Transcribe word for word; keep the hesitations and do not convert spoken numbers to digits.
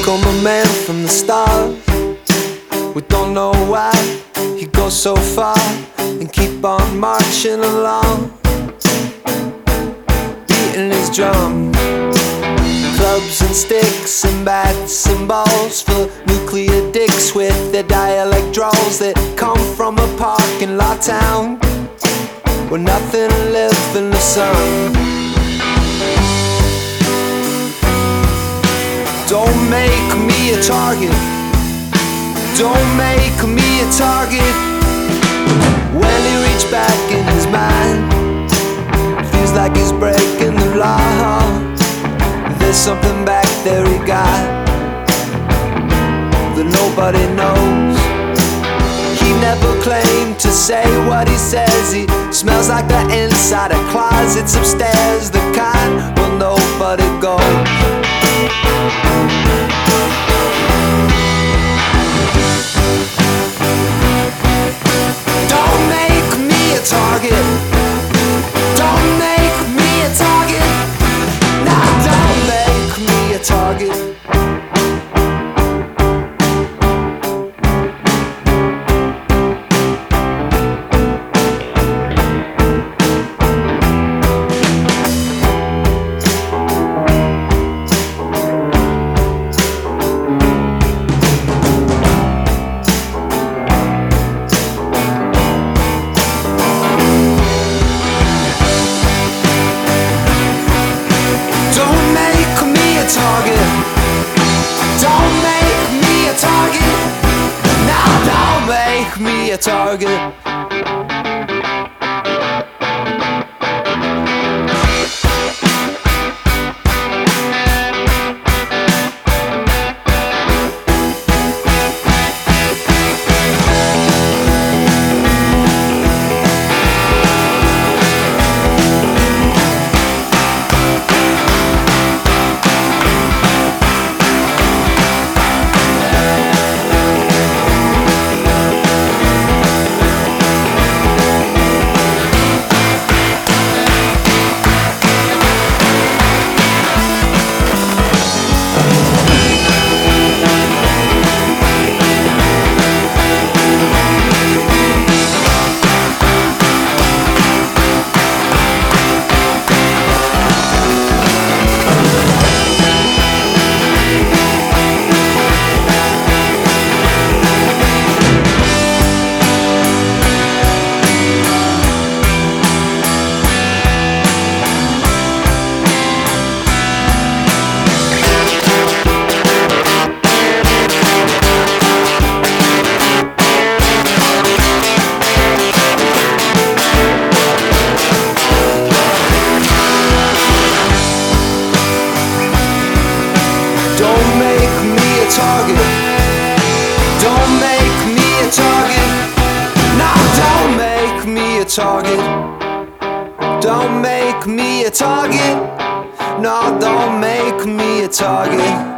become a man from the start. We don't know why he goes so far and keep on marching along, beating his drum. Clubs and sticks and bats and balls for nuclear dicks with their dialect drawls that come from a parking lot town where nothing lives in the sun. Don't make me a target. Don't make me a target. When he reached back in his mind, feels like he's breaking the law. There's something back there he got that nobody knows. He never claimed to say what he says. He smells like the inside of closets upstairs, the kind where nobody goes. Don't make me a target. Don't make me a target. Nah, don't make me a target. Me a target. Don't make me a target. Don't make me a target. No, don't make me a target. Don't make me a target. No, don't make me a target.